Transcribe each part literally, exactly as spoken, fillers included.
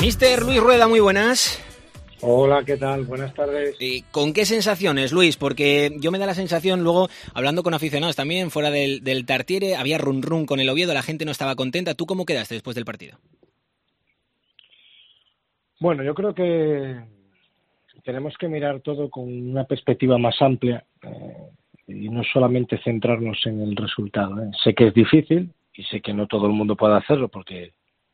Mister Luis Rueda, muy buenas. Hola, ¿qué tal? Buenas tardes. Eh, ¿Con qué sensaciones, Luis? Porque yo me da la sensación, luego, hablando con aficionados también, fuera del, del Tartiere, había run run con el Oviedo, la gente no estaba contenta. ¿Tú cómo quedaste después del partido? Bueno, yo creo que tenemos que mirar todo con una perspectiva más amplia eh, y no solamente centrarnos en el resultado, ¿eh? Sé que es difícil y sé que no todo el mundo puede hacerlo porque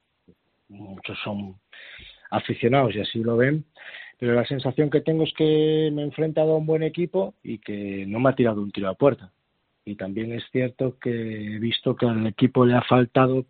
muchos son aficionados y así lo ven, pero la sensación que tengo es que me he enfrentado a un buen equipo y que no me ha tirado un tiro a puerta. Y también es cierto que he visto que al equipo le ha faltado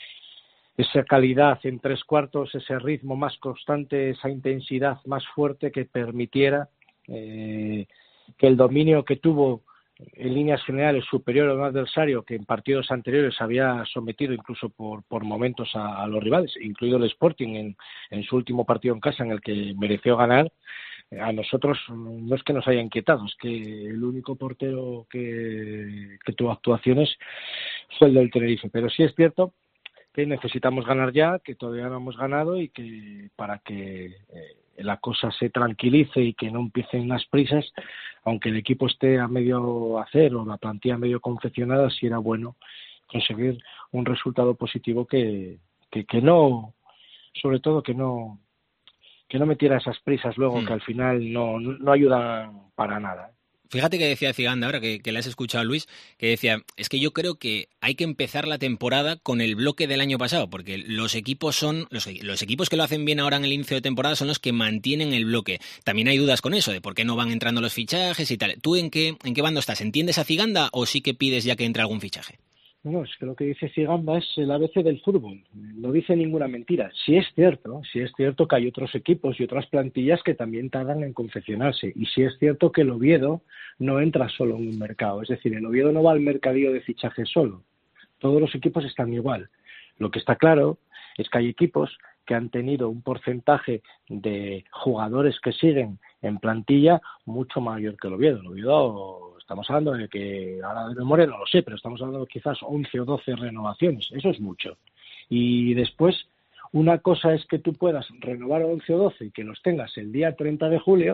esa calidad en tres cuartos, ese ritmo más constante, esa intensidad más fuerte que permitiera eh, que el dominio que tuvo en líneas generales superior a un adversario que en partidos anteriores había sometido incluso por, por momentos a, a los rivales, incluido el Sporting en, en su último partido en casa en el que mereció ganar. A nosotros no es que nos haya inquietado, es que el único portero que, que tuvo actuaciones fue el del Tenerife, pero sí es cierto que necesitamos ganar ya, que todavía no hemos ganado y que para que eh, la cosa se tranquilice y que no empiecen las prisas, aunque el equipo esté a medio hacer o la plantilla medio confeccionada, sí era bueno conseguir un resultado positivo que, que, que no, sobre todo que no que no metiera esas prisas luego, hmm. que al final no, no ayudan para nada. Fíjate que decía Ciganda, ahora que, que le has escuchado a Luis, que decía, es que yo creo que hay que empezar la temporada con el bloque del año pasado, porque los equipos son, los, los equipos que lo hacen bien ahora en el inicio de temporada son los que mantienen el bloque. También hay dudas con eso, de por qué no van entrando los fichajes y tal. ¿Tú en qué, en qué bando estás? ¿Entiendes a Ciganda o sí que pides ya que entre algún fichaje? No, es que lo que dice Ciganda es el A B C del fútbol, no dice ninguna mentira. Sí es cierto, sí es cierto que hay otros equipos y otras plantillas que también tardan en confeccionarse, y sí es cierto que el Oviedo no entra solo en un mercado, es decir, el Oviedo no va al mercadillo de fichajes solo, todos los equipos están igual. Lo que está claro es que hay equipos que han tenido un porcentaje de jugadores que siguen en plantilla mucho mayor que el Oviedo. El Oviedo... Estamos hablando de que, ahora de memoria no lo sé, pero estamos hablando de quizás once o doce renovaciones. Eso es mucho. Y después, una cosa es que tú puedas renovar once o doce y que los tengas el día treinta de julio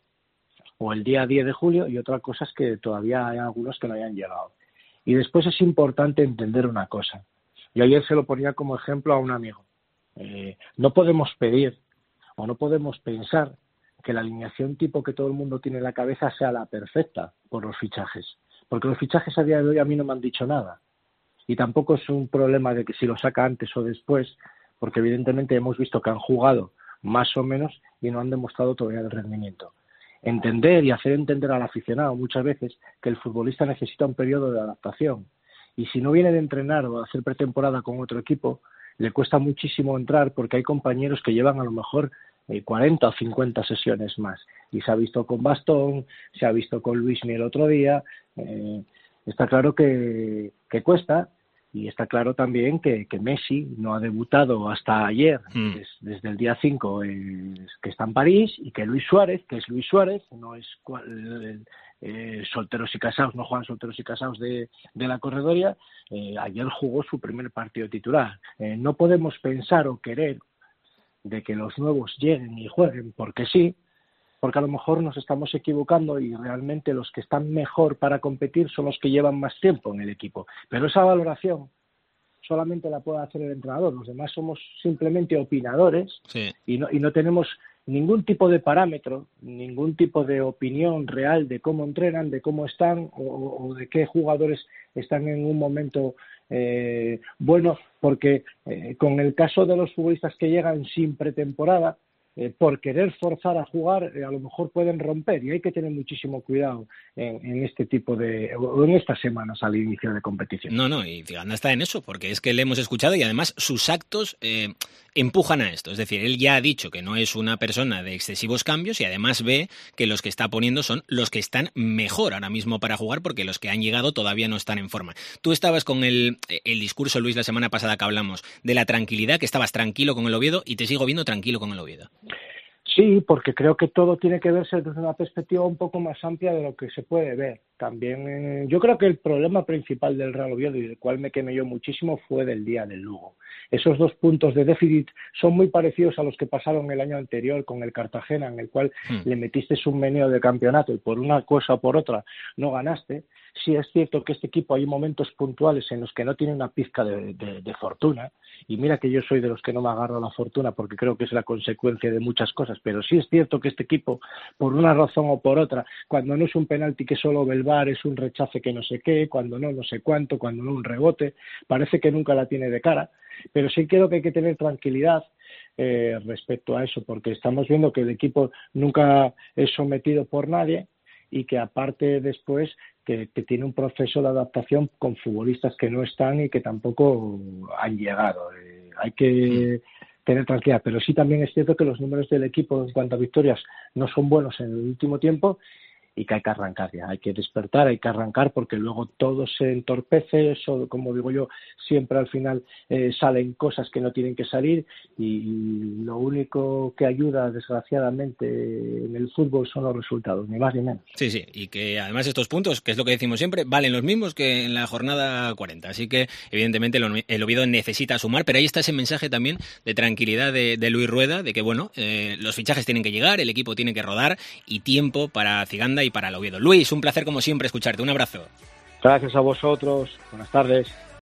o el día diez de julio, y otra cosa es que todavía hay algunos que no hayan llegado. Y después es importante entender una cosa. Yo ayer se lo ponía como ejemplo a un amigo. Eh, no podemos pedir o no podemos pensar que la alineación tipo que todo el mundo tiene en la cabeza sea la perfecta por los fichajes, porque los fichajes a día de hoy a mí no me han dicho nada, y tampoco es un problema de que si lo saca antes o después, porque evidentemente hemos visto que han jugado más o menos y no han demostrado todavía el rendimiento. Entender y hacer entender al aficionado muchas veces que el futbolista necesita un periodo de adaptación, y si no viene de entrenar o de hacer pretemporada con otro equipo, le cuesta muchísimo entrar, porque hay compañeros que llevan a lo mejor cuarenta o cincuenta sesiones más, y se ha visto con Bastón, se ha visto con Luismi el otro día. Eh, está claro que, que cuesta, y está claro también que, que Messi no ha debutado hasta ayer, mm. des, desde el día cinco, eh, que está en París, y que Luis Suárez, que es Luis Suárez, no es eh, eh, solteros y casados, no juegan solteros y casados de, de la corredoria, eh, ayer jugó su primer partido titular. Eh, no podemos pensar o querer de que los nuevos lleguen y jueguen porque sí, porque a lo mejor nos estamos equivocando y realmente los que están mejor para competir son los que llevan más tiempo en el equipo. Pero esa valoración solamente la puede hacer el entrenador, los demás somos simplemente opinadores, sí. y, no, y no tenemos ningún tipo de parámetro, ningún tipo de opinión real de cómo entrenan, de cómo están o, o de qué jugadores están en un momento eh, bueno, porque eh, con el caso de los futbolistas que llegan sin pretemporada, eh, por querer forzar a jugar, eh, a lo mejor pueden romper, y hay que tener muchísimo cuidado en, en este tipo de, o en estas semanas al inicio de competición. No, no, y Ciganda está en eso, porque es que le hemos escuchado y además sus actos eh, empujan a esto. Es decir, él ya ha dicho que no es una persona de excesivos cambios y además ve que los que está poniendo son los que están mejor ahora mismo para jugar, porque los que han llegado todavía no están en forma. Tú estabas con el, el discurso, Luis, la semana pasada que hablamos de la tranquilidad, que estabas tranquilo con el Oviedo, y te sigo viendo tranquilo con el Oviedo. Sí, porque creo que todo tiene que verse desde una perspectiva un poco más amplia de lo que se puede ver. también eh, yo creo que el problema principal del Real Oviedo, y del cual me quemé yo muchísimo, fue del día del Lugo. Esos dos puntos de déficit son muy parecidos a los que pasaron el año anterior con el Cartagena, en el cual hmm. le metiste un meneo de campeonato y por una cosa o por otra no ganaste. Sí es cierto que este equipo hay momentos puntuales en los que no tiene una pizca de, de, de fortuna, y mira que yo soy de los que no me agarro a la fortuna porque creo que es la consecuencia de muchas cosas, pero sí es cierto que este equipo, por una razón o por otra, cuando no es un penalti que solo ve el V A R, es un rechace que no sé qué, cuando no, no sé cuánto, cuando no un rebote, parece que nunca la tiene de cara, pero sí creo que hay que tener tranquilidad eh, respecto a eso, porque estamos viendo que el equipo nunca es sometido por nadie y que aparte después que, que tiene un proceso de adaptación con futbolistas que no están y que tampoco han llegado. Eh, hay que tener tranquilidad, pero sí también es cierto que los números del equipo en cuanto a victorias no son buenos en el último tiempo y que hay que arrancar ya, hay que despertar, hay que arrancar porque luego todo se entorpece, eso, como digo yo, siempre al final eh, salen cosas que no tienen que salir y, y lo único que ayuda desgraciadamente en el fútbol son los resultados, ni más ni menos. Sí, sí, y que además estos puntos, que es lo que decimos siempre, valen los mismos que en la jornada cuarenta, así que evidentemente el Oviedo necesita sumar, pero ahí está ese mensaje también de tranquilidad de, de Luis Rueda, de que bueno, eh, los fichajes tienen que llegar, el equipo tiene que rodar y tiempo para Ciganda y para el Oviedo. Luis, un placer como siempre escucharte. Un abrazo. Gracias a vosotros. Buenas tardes.